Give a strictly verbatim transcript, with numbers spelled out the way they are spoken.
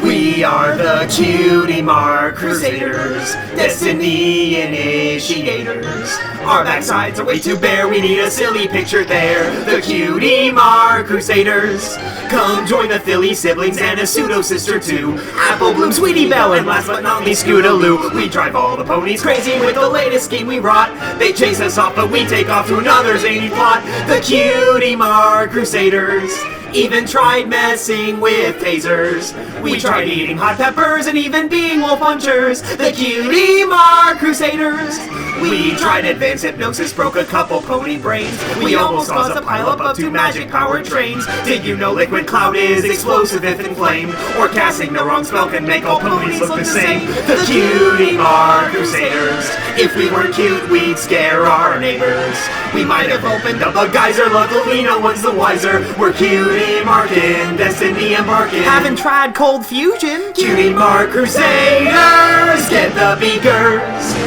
We are the Cutie Mark Crusaders, Destiny Initiators. Our backsides are way too bare, we need a silly picture there. The Cutie Mark Crusaders. Come join the Philly siblings and a pseudo-sister too. Apple Bloom, Sweetie Belle, and last but not least, Scootaloo. We drive all the ponies crazy with the latest scheme we wrought. They chase us off, but we take off to another zany plot. The Cutie Mark Crusaders. Even tried messing with tasers. We tried eating hot peppers and even being wolf punchers. The Cutie Mark Crusaders. We tried advanced hypnosis, broke a couple pony brains. We almost caused a pileup of two magic-powered trains. Did you know liquid cloud is explosive if inflamed? Or casting the wrong spell can make all ponies look the same? The Cutie Mark Crusaders. If we weren't cute, we'd scare our neighbors. We might have opened up a geyser, luckily no one's the wiser. We're Cutie Markin', Destiny embarking. Haven't tried cold fusion? Cutie Mark Crusaders, get the beakers.